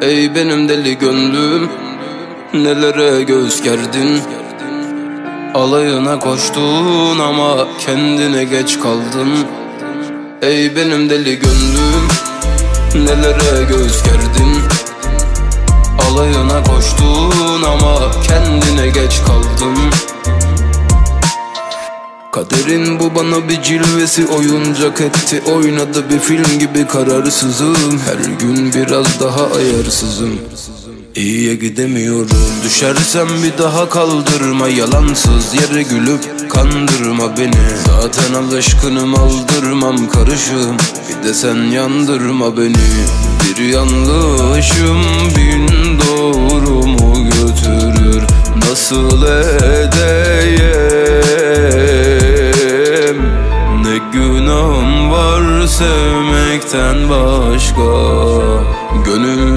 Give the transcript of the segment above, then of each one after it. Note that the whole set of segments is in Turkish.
Ey benim deli gönlüm, nelere göz gerdin. Alayına koştun ama kendine geç kaldın. Ey benim deli gönlüm, nelere göz gerdin. Alayına koştun ama kendine geç kaldın. Kaderin bu bana bir cilvesi, oyuncak etti, oynadı bir film gibi kararsızım. Her gün biraz daha ayarsızım. İyiye gidemiyorum, düşersem bir daha kaldırma. Yalansız yere gülüp kandırma beni. Zaten alışkınım, aldırmam karışım, bir de sen yandırma beni. Bir yanlışım bin doğrumu götürür, nasıl edeyim? Ne günahım var sevmekten başka, gönül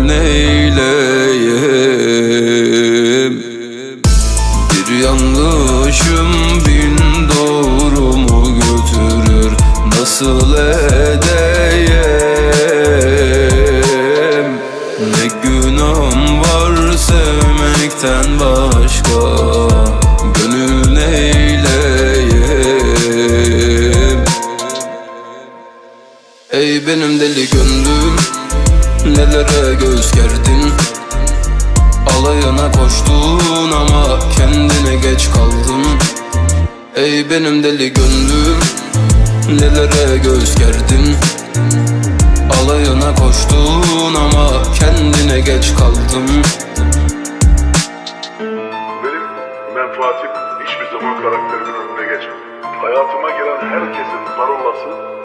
neyleyim? Bir yanlışım bin doğrumu götürür, nasıl edeyim? Ne günahım var sevmekten başka, gönül neyleyim? Ey benim deli gönlüm, nelere göz gerdin. Alayına koştun ama kendine geç kaldın. Ey benim deli gönlüm, nelere göz gerdin. Alayına koştun ama kendine geç kaldın. Benim menfaatim hiçbir zaman karakterimin önüne geçmedi. Hayatıma giren herkesin parolası